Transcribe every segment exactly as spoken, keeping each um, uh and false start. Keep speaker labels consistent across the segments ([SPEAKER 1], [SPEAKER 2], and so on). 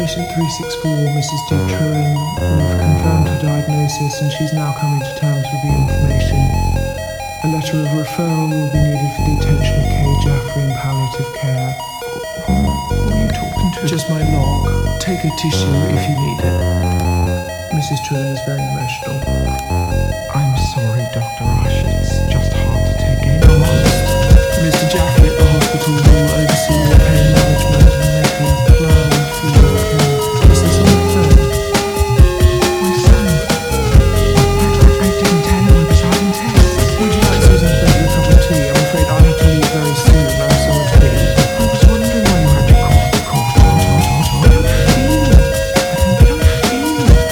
[SPEAKER 1] Patient three six four, Missus Dutrin, we've confirmed her diagnosis and she's now coming to terms with the information. A letter of referral will be needed for the attention of Kay Jaffrey in palliative care.
[SPEAKER 2] Who, who are you talking to?
[SPEAKER 1] Just my log. Take a tissue if you need it. Missus Trilling is very emotional.
[SPEAKER 2] I'm sorry, Doctor Rush. It's just hard to take in.
[SPEAKER 1] Mister Jaffrey at the hospital will oversee your pain management and make a plan for your care. Is this on the phone?
[SPEAKER 2] My son. I, I, I didn't tell him I was having tests.
[SPEAKER 1] Would you like Susan to make you a cup of tea? I'm afraid I have to leave very soon. I have so much to do.
[SPEAKER 2] I was wondering why you had to cough, cough, cough, cough, cough. I don't feel it. I don't feel it.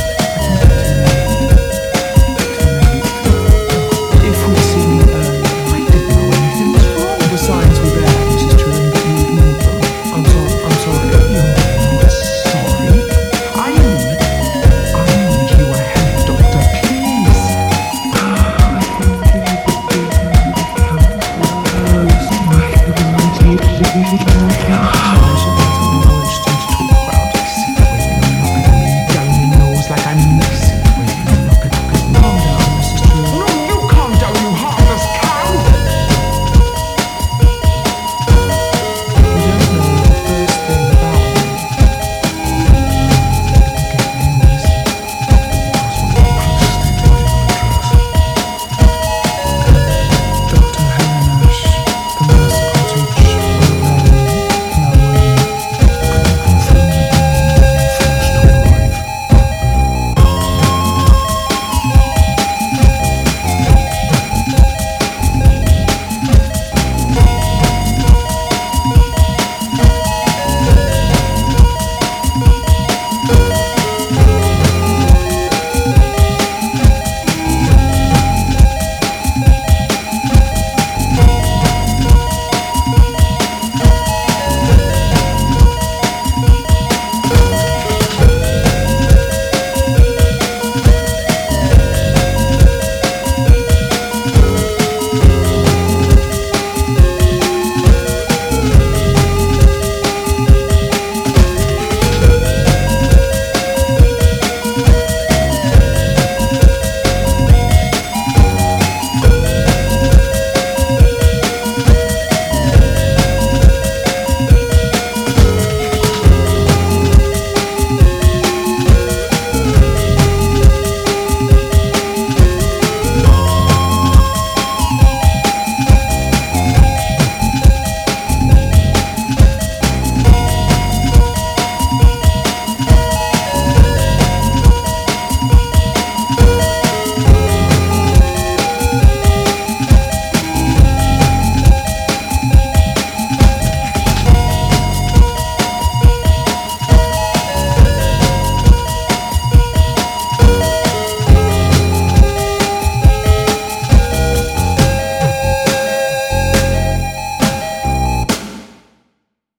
[SPEAKER 1] If we'd seen you earlier,
[SPEAKER 2] I didn't know anything was wrong.
[SPEAKER 1] the signs were there, Missus Trilling, but you ignored them. I'm sorry. I'm sorry.
[SPEAKER 2] You're not sorry. I need, I need you a head doctor, please.
[SPEAKER 1] I can feel the big count. My God,